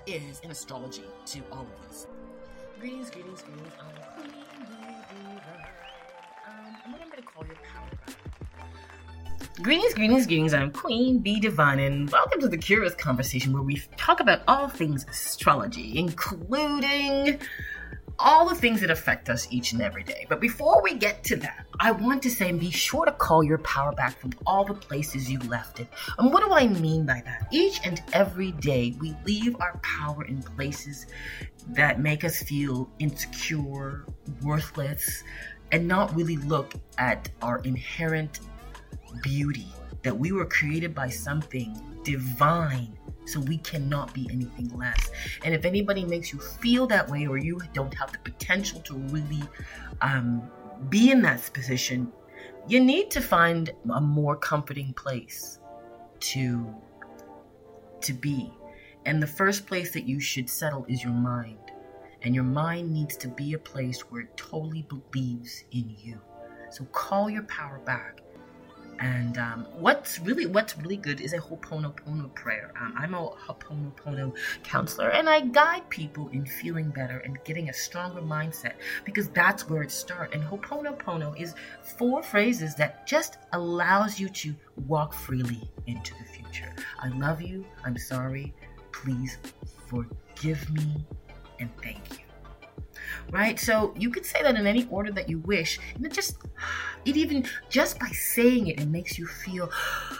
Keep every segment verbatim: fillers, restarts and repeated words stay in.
is in astrology to all of this? Greetings, greetings, greetings. I'm Queen Diva. Um, and what I'm going to call your power back. Greetings, greetings, greetings. I'm Queen Bee Divine, and welcome to the Curious Conversation, where we talk about all things astrology, including all the things that affect us each and every day. But before we get to that, I want to say, be sure to call your power back from all the places you left it. And what do I mean by that? Each and every day, we leave our power in places that make us feel insecure, worthless, and not really look at our inherent beauty, that we were created by something divine, so we cannot be anything less. And if anybody makes you feel that way, or you don't have the potential to really um, be in that position, you need to find a more comforting place to, to be. And the first place that you should settle is your mind. And your mind needs to be a place where it totally believes in you. So call your power back. And um, what's really what's really good is a Ho'oponopono prayer. Um, I'm a Ho'oponopono counselor, and I guide people in feeling better and getting a stronger mindset, because that's where it starts. And Ho'oponopono is four phrases that just allows you to walk freely into the future. I love you. I'm sorry. Please forgive me, and thank you. Right? So you could say that in any order that you wish. And it just, it even, just by saying it, it makes you feel,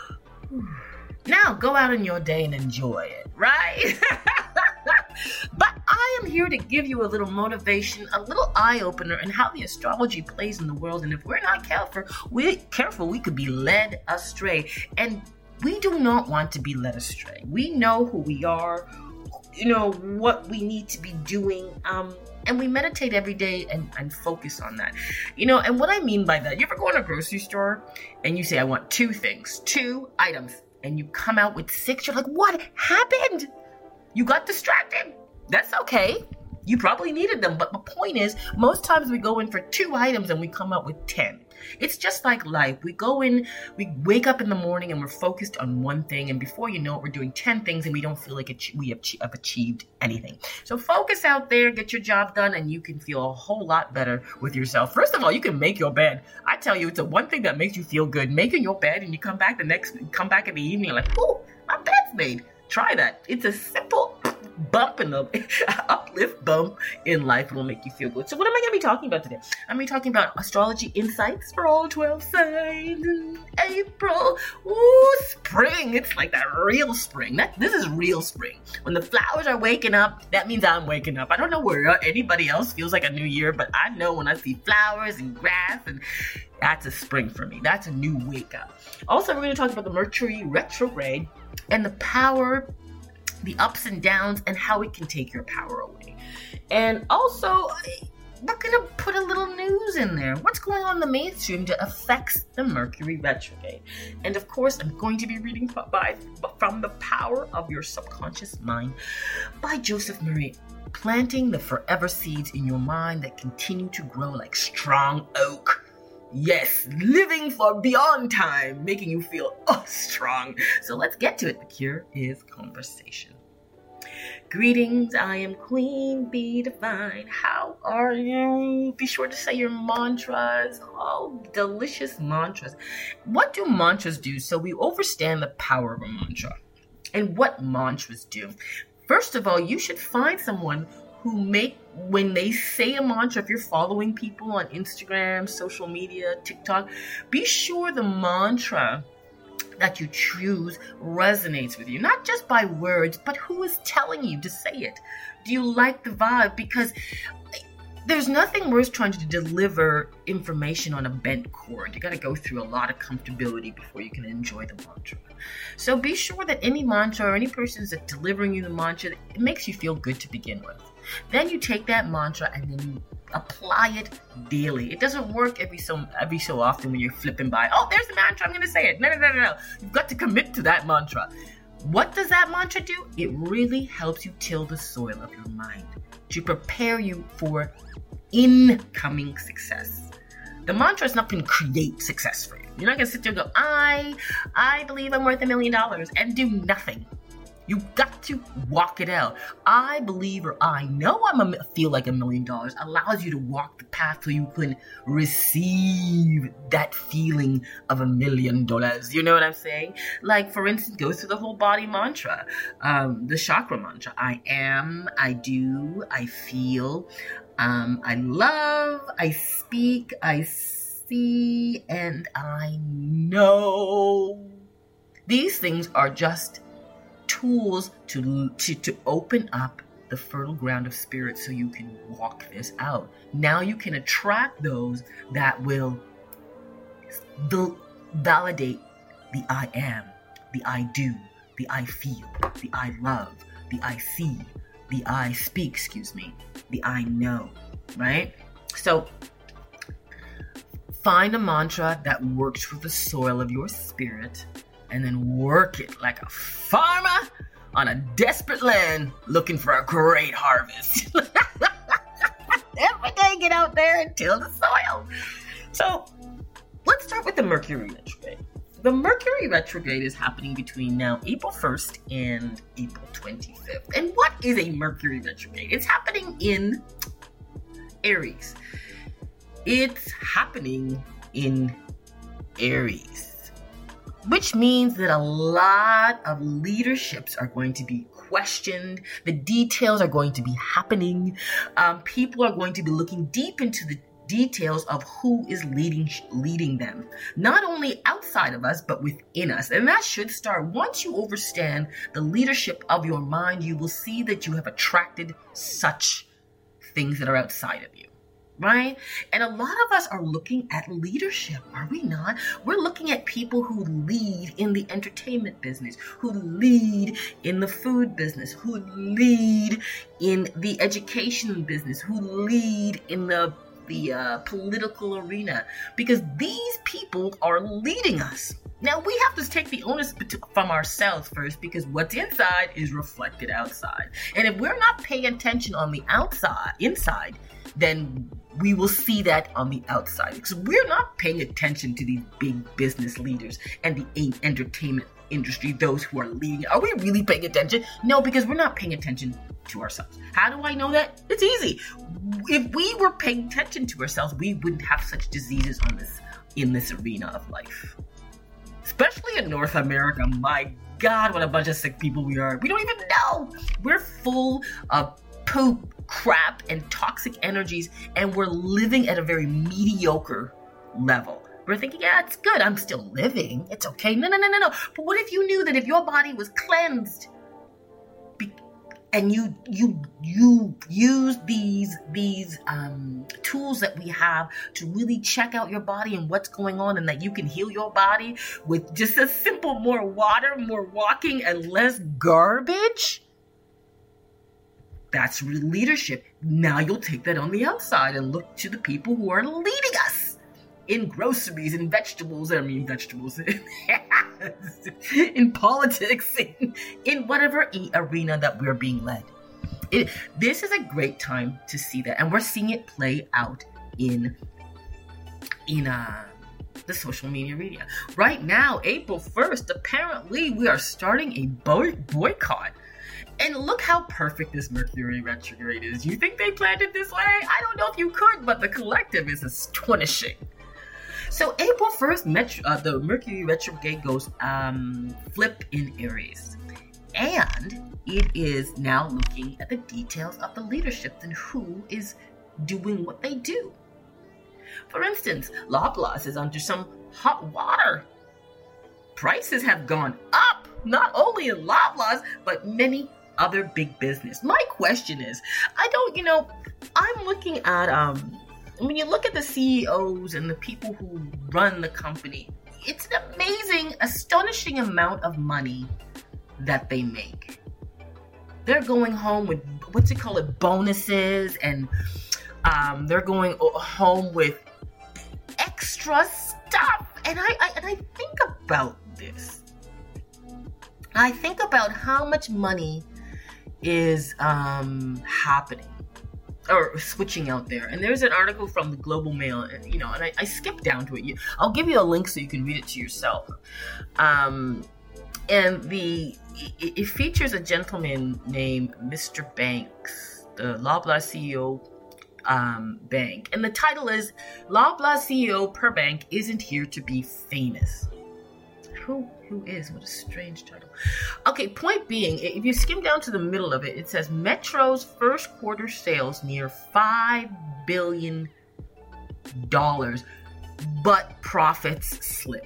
now go out in your day and enjoy it, right? But I am here to give you a little motivation, a little eye-opener in how the astrology plays in the world. And if we're not careful, we careful, we could be led astray. And we do not want to be led astray. We know who we are, you know, what we need to be doing, um, and we meditate every day and, and focus on that. You know, and what I mean by that, you ever go in a grocery store and you say, I want two things, two items, and you come out with six, you're like, what happened? You got distracted. That's okay. You probably needed them. But the point is, most times we go in for two items and we come out with ten. It's just like life. We go in, we wake up in the morning and we're focused on one thing. And before you know it, we're doing ten things and we don't feel like we have achieved anything. So focus out there, get your job done, and you can feel a whole lot better with yourself. First of all, you can make your bed. I tell you, it's the one thing that makes you feel good. Making your bed, and you come back the next, come back in the evening, like, oh, my bed's made. Try that. It's a simple bump in the uplift bump in life. It will make you feel good. So what am I going to be talking about today? I'm going to be talking about astrology insights for all twelve signs in April. Ooh, spring. It's like that real spring. That This is real spring. When the flowers are waking up, that means I'm waking up. I don't know where anybody else feels like a new year, but I know when I see flowers and grass, and that's a spring for me. That's a new wake up. Also, we're going to talk about the Mercury retrograde and the power, the ups and downs, and how it can take your power away. And also, we're going to put a little news in there. What's going on in the mainstream that affects the Mercury retrograde? And of course, I'm going to be reading by, from The Power of Your Subconscious Mind by Joseph Murray. Planting the forever seeds in your mind that continue to grow like strong oak. Yes, living for beyond time, making you feel oh, strong. So let's get to it. The cure is conversation. Greetings, I am Queen Bee Divine. How are you? Be sure to say your mantras. Oh, delicious mantras. What do mantras do? So we understand the power of a mantra and what mantras do. First of all, you should find someone who make, when they say a mantra, if you're following people on Instagram, social media, TikTok, be sure the mantra that you choose resonates with you, not just by words, but who is telling you to say it. Do you like the vibe? Because there's nothing worse trying to deliver information on a bent cord. You got to go through a lot of comfortability before you can enjoy the mantra. So be sure that any mantra or any person that's delivering you the mantra, it makes you feel good to begin with. Then you take that mantra and then you apply it daily. It doesn't work every so every so often when you're flipping by. Oh, there's the mantra. I'm going to say it. No, no, no, no, no. You've got to commit to that mantra. What does that mantra do? It really helps you till the soil of your mind to prepare you for incoming success. The mantra is not going to create success for you. You're not going to sit there and go, I, I believe I'm worth a million dollars and do nothing. You got to walk it out. I believe or I know I'm a, feel like a million dollars allows you to walk the path so you can receive that feeling of a million dollars. You know what I'm saying? Like, for instance, goes to the whole body mantra, um, the chakra mantra. I am, I do, I feel, um, I love, I speak, I see, and I know. These things are just tools to, to to open up the fertile ground of spirit so you can walk this out. Now you can attract those that will val- validate the I am, the I do, the I feel, the I love, the I see, the I speak, excuse me, the I know, right? So find a mantra that works for the soil of your spirit, and then work it like a farmer on a desperate land looking for a great harvest. Every day, get out there and till the soil. So let's start with the Mercury retrograde. The Mercury retrograde is happening between now April first and April twenty-fifth. And what is a Mercury retrograde? It's happening in Aries. It's happening in Aries. Which means that a lot of leaderships are going to be questioned. The details are going to be happening. Um, people are going to be looking deep into the details of who is leading leading them. Not only outside of us, but within us. And that should start. Once you understand the leadership of your mind, you will see that you have attracted such things that are outside of you. Right? And a lot of us are looking at leadership, are we not? We're looking at people who lead in the entertainment business, who lead in the food business, who lead in the education business, who lead in the, the uh, political arena, because these people are leading us. Now, we have to take the onus from ourselves first, because what's inside is reflected outside. And if we're not paying attention on the outside, inside, then we will see that on the outside. Because we're not paying attention to these big business leaders and the entertainment industry, those who are leading. Are we really paying attention? No, because we're not paying attention to ourselves. How do I know that? It's easy. If we were paying attention to ourselves, we wouldn't have such diseases on this in this arena of life. Especially in North America. My God, what a bunch of sick people we are. We don't even know. We're full of poop, crap, and toxic energies, and we're living at a very mediocre level. We're thinking, yeah, it's good. I'm still living. It's okay. No, no, no, no, no. But what if you knew that if your body was cleansed be- and you you you use these these um, tools that we have to really check out your body and what's going on, and that you can heal your body with just a simple more water, more walking, and less garbage? That's real leadership. Now you'll take that on the outside and look to the people who are leading us in groceries and vegetables. I mean vegetables. In politics, in, in whatever arena that we're being led. It, this is a great time to see that. And we're seeing it play out in, in uh, the social media arena. Right now, April first, apparently we are starting a boy- boycott. And look how perfect this Mercury retrograde is. You think they planned it this way? I don't know if you could, but the collective is astonishing. So April first, Met- uh, the Mercury retrograde goes um, flip in Aries. And it is now looking at the details of the leadership and who is doing what they do. For instance, Loblaws is under some hot water. Prices have gone up, not only in Loblaws, but many other big business. My question is, I don't, you know, I'm looking at, um, when you look at the C E Os and the people who run the company, it's an amazing, astonishing amount of money that they make. They're going home with, what's it called, bonuses, and um, they're going home with extra stuff. And I, I and I think about this. I think about how much money is um, happening or switching out there. And there's an article from the Global Mail, and you know, and I, I skipped down to it. I'll give you a link so you can read it to yourself. Um, and the it, it features a gentleman named Mister Banks, the Loblaw C E O um, bank. And the title is Loblaw C E O per bank isn't here to be famous. Who who is? What a strange title. Okay, point being, if you skim down to the middle of it, it says Metro's first quarter sales near five billion dollars, but profits slip.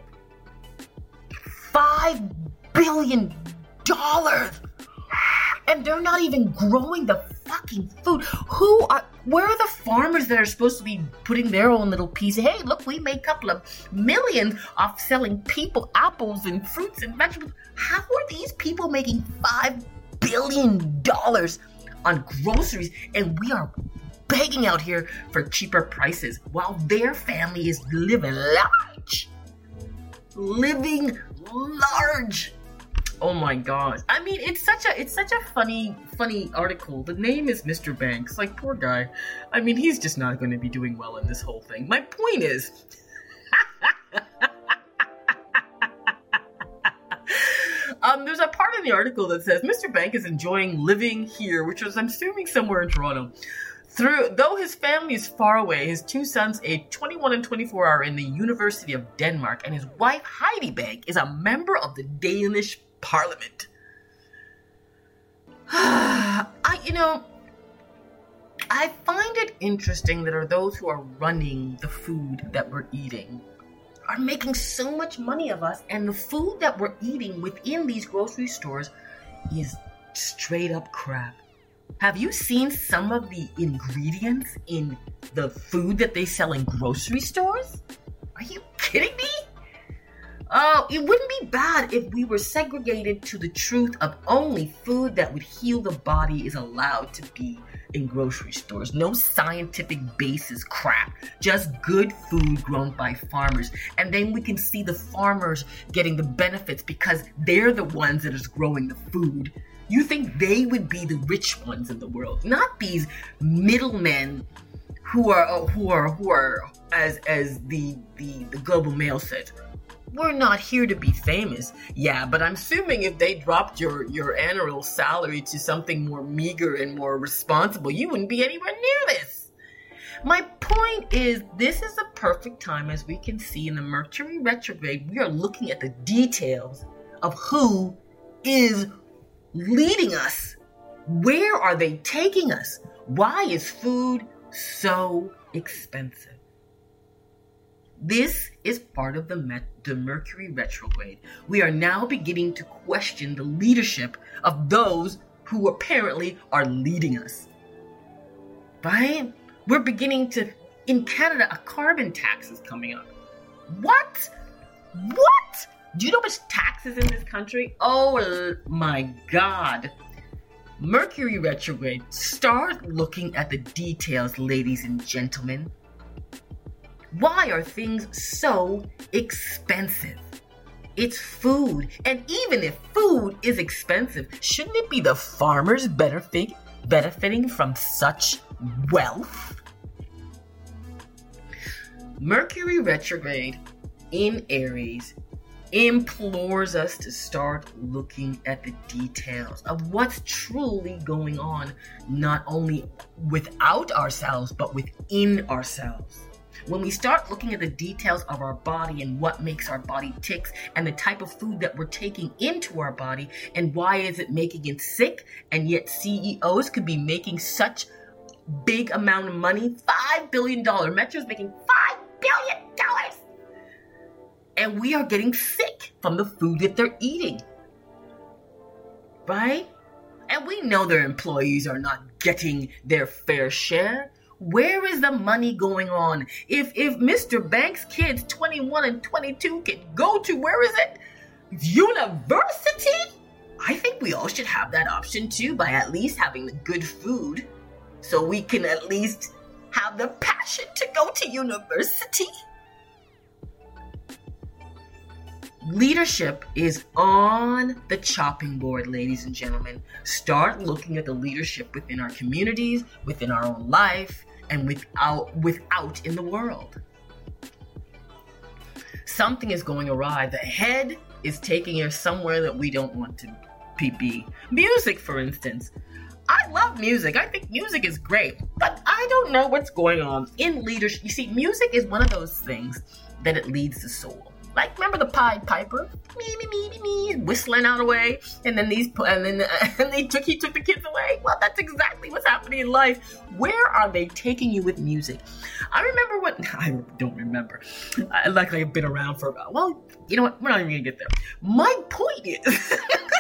Five billion dollars! And they're not even growing the fucking food. Who are, where are the farmers that are supposed to be putting their own little piece? Hey, look, we made a couple of millions off selling people apples and fruits and vegetables. How are these people making five billion dollars on groceries? And we are begging out here for cheaper prices while their family is living large. Living large. Oh my god. I mean, it's such a it's such a funny funny article. The name is Mister Banks. Like, poor guy. I mean, he's just not going to be doing well in this whole thing. My point is Um, there's a part in the article that says Mister Bank is enjoying living here, which is, I'm assuming, somewhere in Toronto. Through, though his family is far away, his two sons, aged twenty-one and twenty-four, are in the University of Denmark, and his wife, Heidi Bank, is a member of the Danish Parliament. I, you know, I find it interesting that are those who are running the food that we're eating are making so much money of us, and the food that we're eating within these grocery stores is straight up crap. Have you seen some of the ingredients in the food that they sell in grocery stores? Are you kidding me? Oh, it wouldn't be bad if we were segregated to the truth of only food that would heal the body is allowed to be in grocery stores. No scientific basis crap. Just good food grown by farmers. And then we can see the farmers getting the benefits because they're the ones that is growing the food. You think they would be the rich ones in the world, not these middlemen who are who are who are as as the the, the Global Mail said. We're not here to be famous. Yeah, but I'm assuming if they dropped your, your annual salary to something more meager and more responsible, you wouldn't be anywhere near this. My point is, this is the perfect time, as we can see in the Mercury retrograde, we are looking at the details of who is leading us. Where are they taking us? Why is food so expensive? This is part of the, Met- the Mercury retrograde. We are now beginning to question the leadership of those who apparently are leading us. Right? We're beginning to, in Canada, a carbon tax is coming up. What? What? Do you know how much taxes in this country? Oh my God. Mercury retrograde. Start looking at the details, ladies and gentlemen. Why are things so expensive? It's food. And even if food is expensive, shouldn't it be the farmers benefit, benefiting from such wealth? Mercury retrograde in Aries implores us to start looking at the details of what's truly going on, not only without ourselves, but within ourselves. When we start looking at the details of our body and what makes our body tick and the type of food that we're taking into our body and why is it making it sick, and yet C E Os could be making such big amount of money, five billion dollars. Metro's making five billion dollars. And we are getting sick from the food that they're eating. Right? And we know their employees are not getting their fair share. Where is the money going on? If if Mister Banks' kids, twenty-one and twenty-two, can go to, where is it? University? I think we all should have that option too, by at least having the good food. So we can at least have the passion to go to university. Leadership is on the chopping board, ladies and gentlemen. Start looking at the leadership within our communities, within our own life, and without without in the world. Something is going awry. The head is taking us somewhere that we don't want to be. Music, for instance. I love music. I think music is great, but I don't know what's going on in leadership. You see, music is one of those things that it leads the soul. Like, remember the Pied Piper? Me, me, me, me, me, whistling out away, and then these, and then and they took, he took the kids away. Well, that's exactly what's happening in life. Where are they taking you with music? I remember what, I don't remember. I, like I've been around for, well, you know what? We're not even gonna get there. My point is,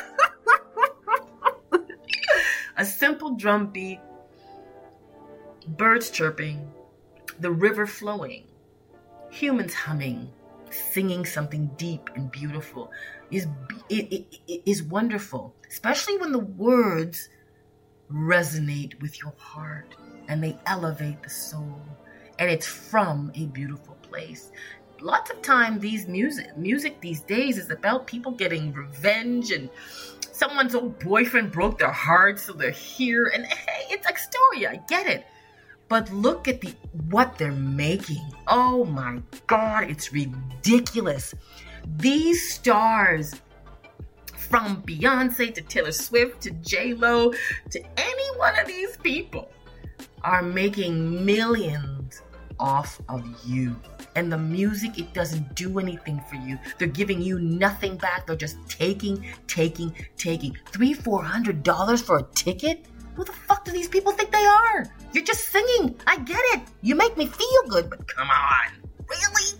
a simple drum beat, birds chirping, the river flowing, humans humming, singing something deep and beautiful is it, it, it is wonderful, especially when the words resonate with your heart and they elevate the soul, and it's from a beautiful place. Lots of time these music music these days is about people getting revenge, and someone's old boyfriend broke their heart, so they're here, and hey, it's like story, I get it. But look at the what they're making. Oh my God, it's ridiculous. These stars, from Beyonce to Taylor Swift to J-Lo to any one of these people, are making millions off of you. And the music, it doesn't do anything for you. They're giving you nothing back. They're just taking, taking, taking. Three, four hundred dollars for a ticket? Who the fuck do these people think they are? You're just singing. I get it. You make me feel good, but come on. Really?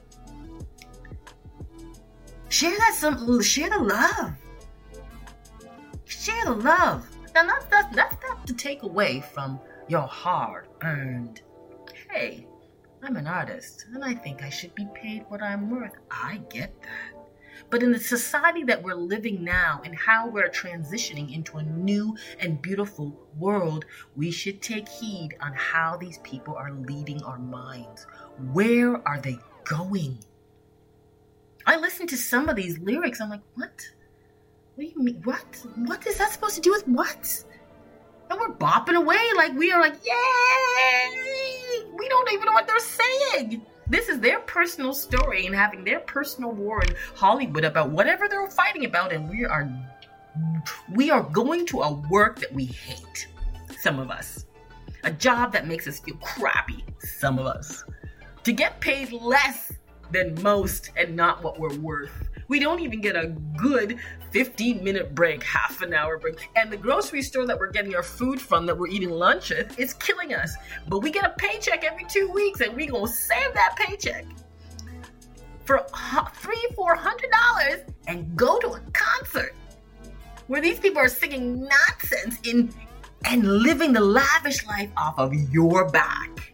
Share that some, share the love. Share the love. Now, that's, that's, that's not to take away from your hard-earned, hey, I'm an artist, and I think I should be paid what I'm worth. I get that. But in the society that we're living now and how we're transitioning into a new and beautiful world, we should take heed on how these people are leading our minds. Where are they going? I listen to some of these lyrics. I'm like, what? What do you mean? What? What is that supposed to do with what? And we're bopping away like we are like, yay! We don't even know what they're saying. This is their personal story and having their personal war in Hollywood about whatever they're fighting about, and we are we are going to a work that we hate, some of us. A job that makes us feel crappy, some of us. To get paid less than most and not what we're worth. We don't even get a good fifteen minute break, half an hour break. And the grocery store that we're getting our food from, that we're eating lunch at, is killing us. But we get a paycheck every two weeks and we gonna save that paycheck for three, four hundred dollars and go to a concert where these people are singing nonsense in and living the lavish life off of your back.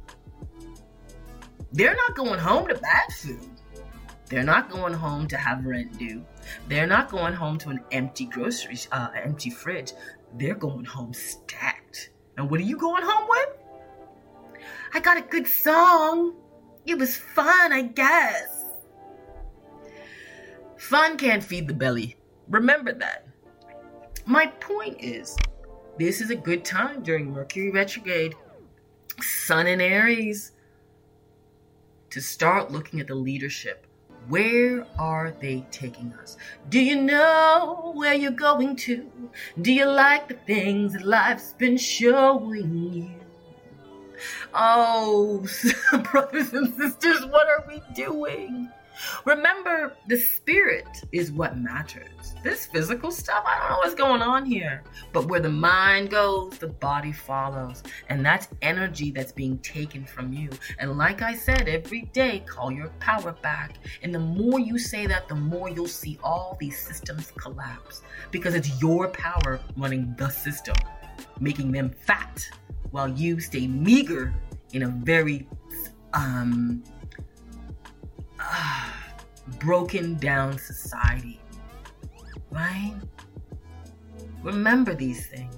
They're not going home to bad food. They're not going home to have rent due. They're not going home to an empty grocery, uh, empty fridge. They're going home stacked. And what are you going home with? I got a good song. It was fun, I guess. Fun can't feed the belly. Remember that. My point is, this is a good time during Mercury retrograde, Sun in Aries, to start looking at the leadership. Where are they taking us? Do you know where you're going to? Do you like the things that life's been showing you? Oh, brothers and sisters, what are we doing? Remember, the spirit is what matters. This physical stuff, I don't know what's going on here. But where the mind goes, the body follows. And that's energy that's being taken from you. And like I said, every day, call your power back. And the more you say that, the more you'll see all these systems collapse. Because it's your power running the system, making them fat, while you stay meager in a very um, uh, broken down society. Right? Remember these things.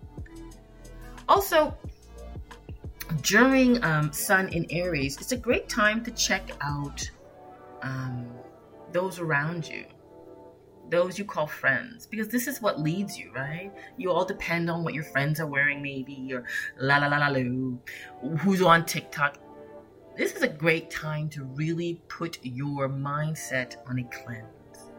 Also, during um, Sun in Aries, it's a great time to check out um, those around you. Those you call friends, because this is what leads you, right? You all depend on what your friends are wearing, maybe, or la la la la loo, who's on TikTok. This is a great time to really put your mindset on a cleanse.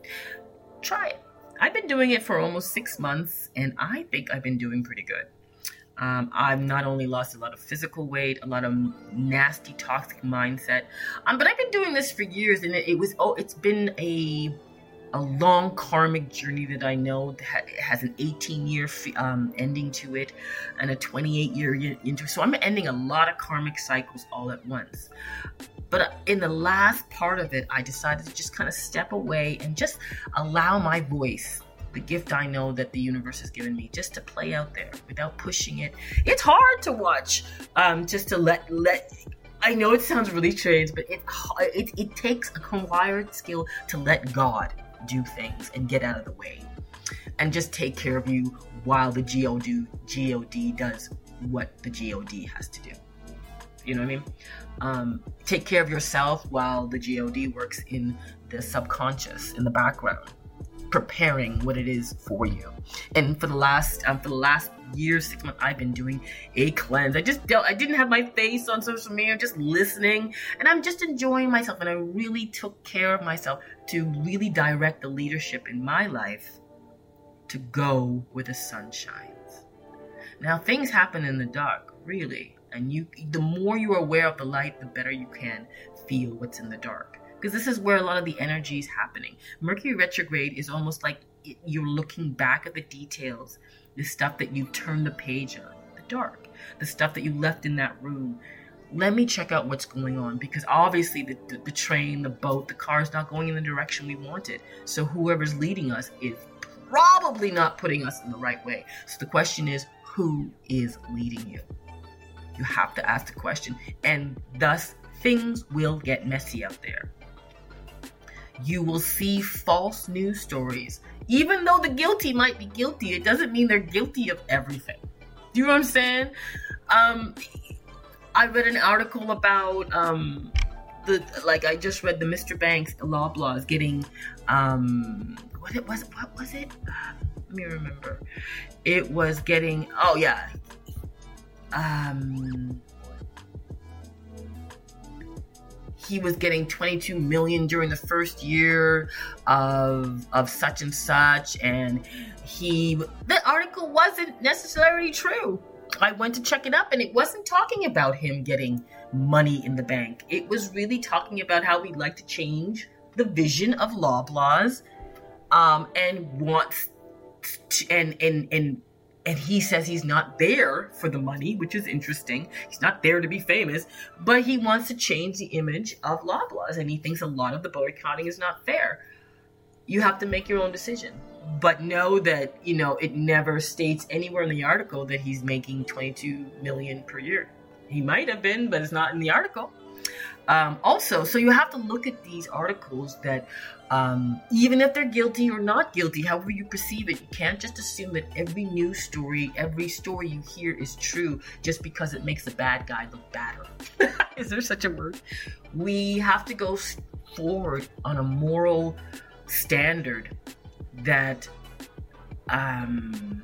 Try it. I've been doing it for almost six months, and I think I've been doing pretty good. Um, I've not only lost a lot of physical weight, a lot of nasty, toxic mindset, um, but I've been doing this for years, and it, it was oh, it's been a a long karmic journey that I know that has an eighteen year um, ending to it, and a twenty-eight year into. So I'm ending a lot of karmic cycles all at once. But in the last part of it, I decided to just kind of step away and just allow my voice, the gift I know that the universe has given me, just to play out there without pushing it. It's hard to watch, um, just to let, let, I know it sounds really strange, but it, it, it takes a acquired skill to let God do things and get out of the way and just take care of you while the G O D, G O D does what the G O D has to do. You know what I mean? Um, take care of yourself while the G O D works in the subconscious, in the background, preparing what it is for you. And for the last um, for the last year, six months, I've been doing a cleanse. I just don't, I didn't have my face on social media, just listening, and I'm just enjoying myself. And I really took care of myself to really direct the leadership in my life to go where the sun shines. Now, things happen in the dark, really. And you, the more you are aware of the light, the better you can feel what's in the dark. Because this is where a lot of the energy is happening. Mercury retrograde is almost like it, you're looking back at the details, the stuff that you turned the page on, the dark, the stuff that you left in that room. Let me check out what's going on, because obviously the, the, the train, the boat, the car is not going in the direction we wanted. So whoever's leading us is probably not putting us in the right way. So the question is, who is leading you? You have to ask the question, and thus things will get messy out there. You will see false news stories. Even though the guilty might be guilty, it doesn't mean they're guilty of everything. Do you know what I'm saying? Um, I read an article about um, the like I just read the Mister Banks, the Loblaws getting um, what it was. What was it? Uh, let me remember. It was getting. Oh yeah. Um, he was getting twenty-two million during the first year of of such and such, and he the article wasn't necessarily true. I went to check it up, and it wasn't talking about him getting money in the bank. It was really talking about how we'd like to change the vision of Loblaws, um, and wants to, and and and. And he says he's not there for the money, which is interesting. He's not there to be famous, but he wants to change the image of Loblaws, and he thinks a lot of the boycotting is not fair. You have to make your own decision. But know that, you know, it never states anywhere in the article that he's making twenty-two million dollars per year. He might have been, but it's not in the article. Um, also, so you have to look at these articles that um, even if they're guilty or not guilty, however you perceive it, you can't just assume that every news story, every story you hear is true just because it makes the bad guy look badder. Is there such a word? We have to go forward on a moral standard that um,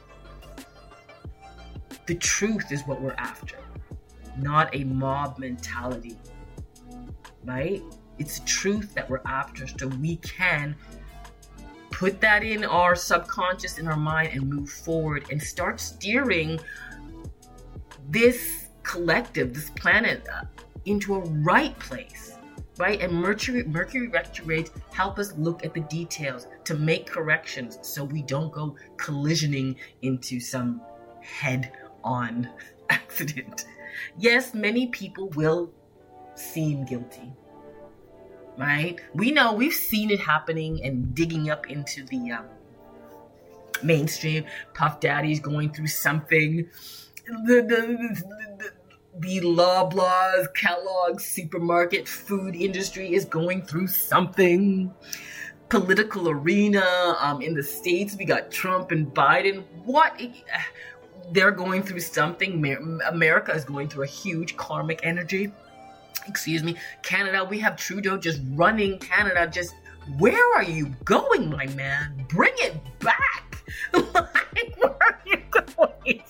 the truth is what we're after, not a mob mentality. Right? It's the truth that we're after, so we can put that in our subconscious, in our mind, and move forward and start steering this collective, this planet, uh, into a right place, right? And Mercury, Mercury retrogrades help us look at the details to make corrections so we don't go collisioning into some head-on accident. Yes, many people will seem guilty, right? We know, we've seen it happening and digging up into the um, mainstream. Puff Daddy's going through something. The, the, the, the Loblaws, Kellogg's supermarket food industry is going through something. Political arena, um, in the States, we got Trump and Biden. What? They're going through something. America is going through a huge karmic energy. Excuse me. Canada, we have Trudeau just running Canada. Just, where are you going, my man? Bring it back. Like, where are you going?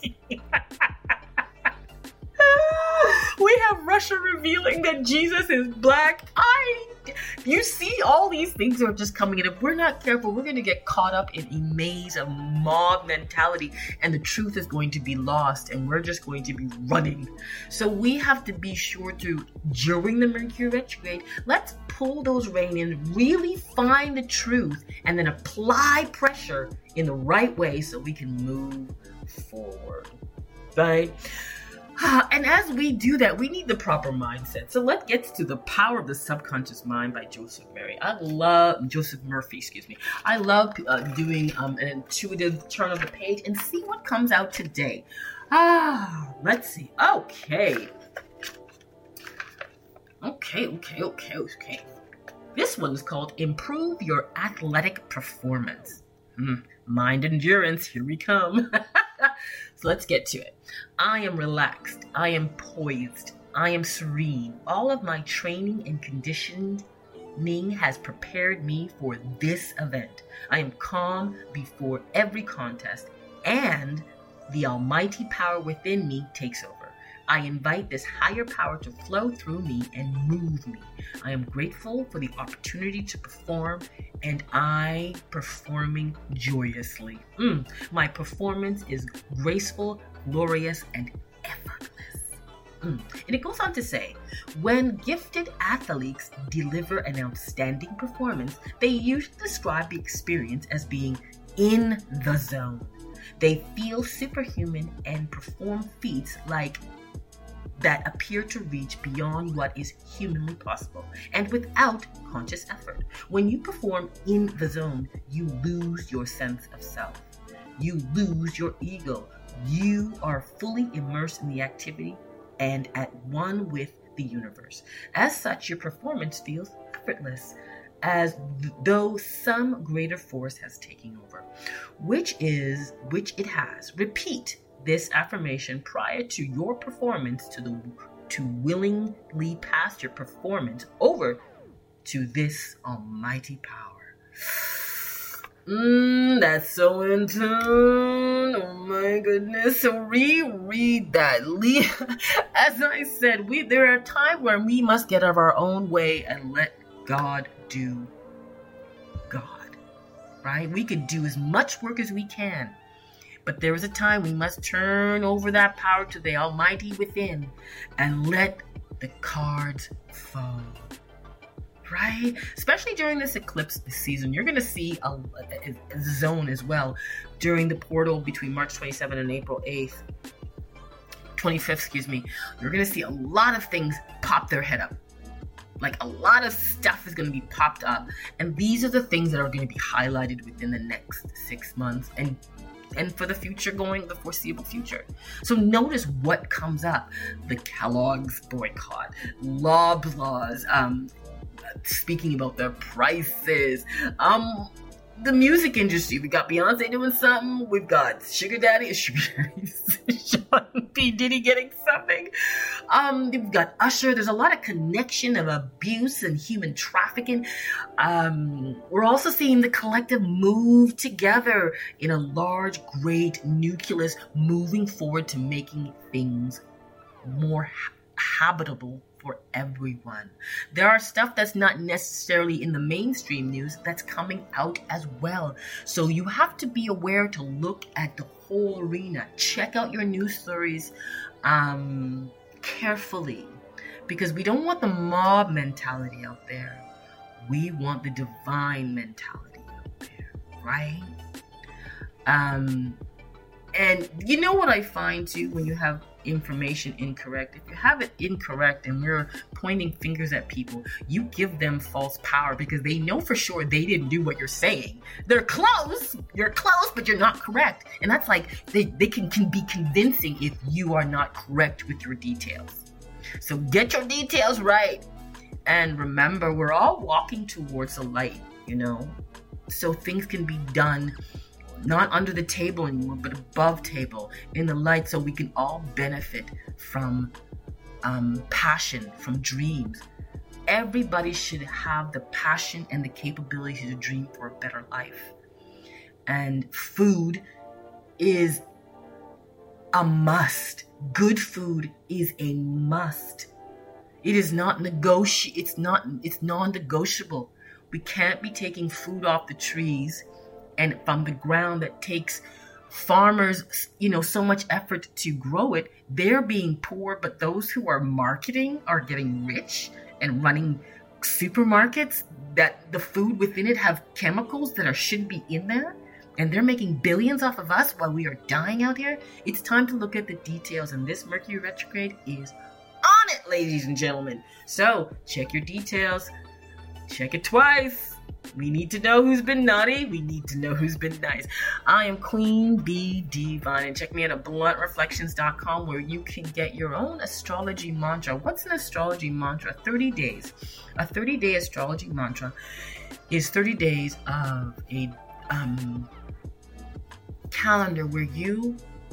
We have Russia revealing that Jesus is black. I, You see, all these things are just coming in. If we're not careful, we're going to get caught up in a maze of mob mentality, and the truth is going to be lost, and we're just going to be running. So we have to be sure to, during the Mercury retrograde, let's pull those rein in, really find the truth, and then apply pressure in the right way so we can move forward. Right? And as we do that, we need the proper mindset. So let's get to The Power of the Subconscious Mind by Joseph Murphy. I love Joseph Murphy, excuse me. I love uh, doing um, an intuitive turn of the page and see what comes out today. Ah, let's see. Okay. Okay, okay, okay, okay. This one is called Improve Your Athletic Performance. Mm, mind endurance, here we come. So let's get to it. I am relaxed. I am poised. I am serene. All of my training and conditioning has prepared me for this event. I am calm before every contest, and the almighty power within me takes over. I invite this higher power to flow through me and move me. I am grateful for the opportunity to perform, and I performing joyously. Mm, my performance is graceful, glorious, and effortless. Mm. And it goes on to say, when gifted athletes deliver an outstanding performance, they usually describe the experience as being in the zone. They feel superhuman and perform feats like that appear to reach beyond what is humanly possible and without conscious effort. When you perform in the zone, you lose your sense of self. You lose your ego. You are fully immersed in the activity and at one with the universe. As such, your performance feels effortless, as th- though some greater force has taken over, which is which it has. Repeat this affirmation prior to your performance to the to willingly pass your performance over to this almighty power. Mmm, that's so in tune. Oh my goodness. So reread that. As I said, we there are times where we must get out of our own way and let God do God. Right? We could do as much work as we can. But there is a time we must turn over that power to the Almighty within and let the cards fall. Right? Especially during this eclipse this season, you're going to see a, a, a zone as well during the portal between March twenty-seventh and April eighth, twenty-fifth, excuse me. You're going to see a lot of things pop their head up. Like a lot of stuff is going to be popped up. And these are the things that are going to be highlighted within the next six months and and for the future going, the foreseeable future. So notice what comes up. The Kellogg's boycott, Loblaws, um, speaking about their prices, um, the music industry. We got Beyonce doing something. We've got Sugar Daddy, Sugar Daddy, Sean P. Diddy getting something. Um, we've got Usher. There's a lot of connection of abuse and human trafficking. Um, we're also seeing the collective move together in a large, great nucleus, moving forward to making things more ha- habitable for everyone. There are stuff that's not necessarily in the mainstream news that's coming out as well. So you have to be aware to look at the whole arena. Check out your news stories um, carefully, because we don't want the mob mentality out there. We want the divine mentality out there, right? Um, and you know what I find too, when you have information incorrect, if you have it incorrect and we're pointing fingers at people, you give them false power because they know for sure they didn't do what you're saying. They're close, you're close, but you're not correct. And that's like, they, they can, can be convincing if you are not correct with your details. So get your details right. And remember, we're all walking towards the light, you know, so things can be done not under the table anymore, but above table in the light, so we can all benefit from um, passion, from dreams. Everybody should have the passion and the capability to dream for a better life. And food is a must. Good food is a must. It is not negoti- It's not. It's non-negotiable. We can't be taking food off the trees and from the ground that takes farmers, you know, so much effort to grow it. They're being poor, but those who are marketing are getting rich and running supermarkets that the food within it have chemicals that are shouldn't be in there, and they're making billions off of us while we are dying out here. It's time to look at the details, and this Mercury retrograde is on it, ladies and gentlemen. So check your details. Check it twice. We need to know who's been naughty. We need to know who's been nice. I am Queen Bee Divine, and check me out at blunt reflections dot com, where you can get your own astrology mantra. What's an astrology mantra? thirty days. A thirty-day astrology mantra is thirty days of a um, calendar where you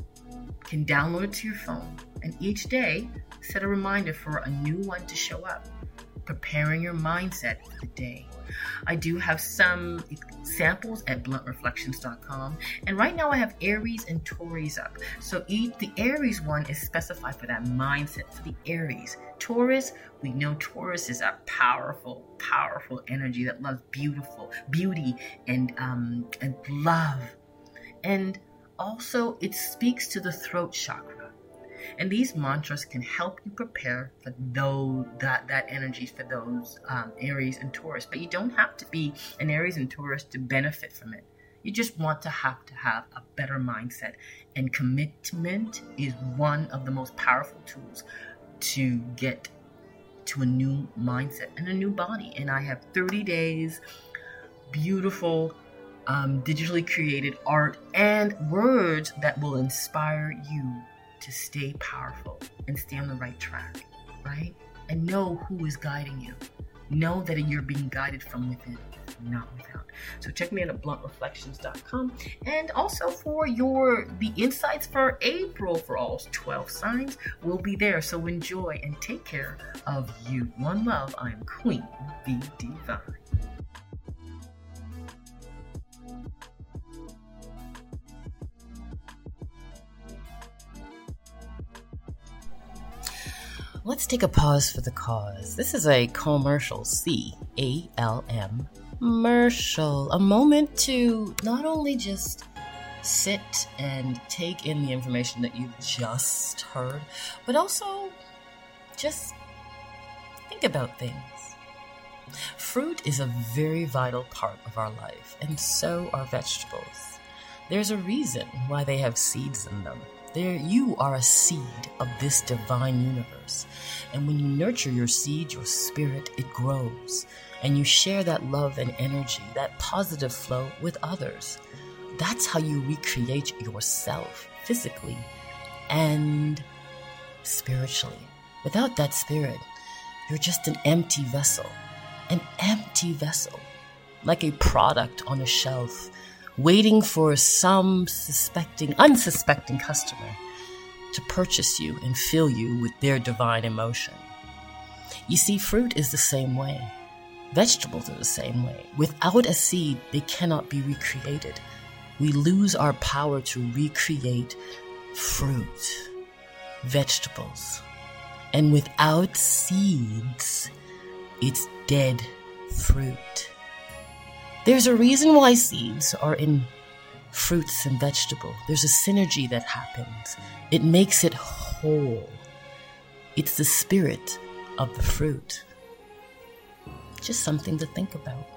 can download it to your phone, and each day set a reminder for a new one to show up, preparing your mindset for the day. I do have some samples at blunt reflections dot com, and right now I have Aries and Taurus up. So each, the Aries one is specified for that mindset for the Aries. Taurus, we know Taurus is a powerful, powerful energy that loves beautiful beauty and um and love, and also it speaks to the throat chakra. And these mantras can help you prepare for those, that, that energy for those um, Aries and Taurus. But you don't have to be an Aries and Taurus to benefit from it. You just want to have to have a better mindset. And commitment is one of the most powerful tools to get to a new mindset and a new body. And I have thirty days, beautiful, um, digitally created art and words that will inspire you to stay powerful and stay on the right track, right? And know who is guiding you. Know that you're being guided from within, not without. So check me out at blunt reflections dot com. And also for your the insights for April for all twelve signs will be there. So enjoy and take care of you. One love. I'm Queen Bee Divine. Let's take a pause for the cause. This is a commercial, C A L M, commercial. A moment to not only just sit and take in the information that you've just heard, but also just think about things. Fruit is a very vital part of our life, and so are vegetables. There's a reason why they have seeds in them. There, you are a seed of this divine universe. And when you nurture your seed, your spirit, it grows. And you share that love and energy, that positive flow with others. That's how you recreate yourself physically and spiritually. Without that spirit, you're just an empty vessel. An empty vessel. Like a product on a shelf, waiting for some suspecting, unsuspecting customer to purchase you and fill you with their divine emotion. You see, fruit is the same way. Vegetables are the same way. Without a seed, they cannot be recreated. We lose our power to recreate fruit, vegetables. And without seeds, it's dead fruit. There's a reason why seeds are in fruits and vegetables. There's a synergy that happens. It makes it whole. It's the spirit of the fruit. Just something to think about.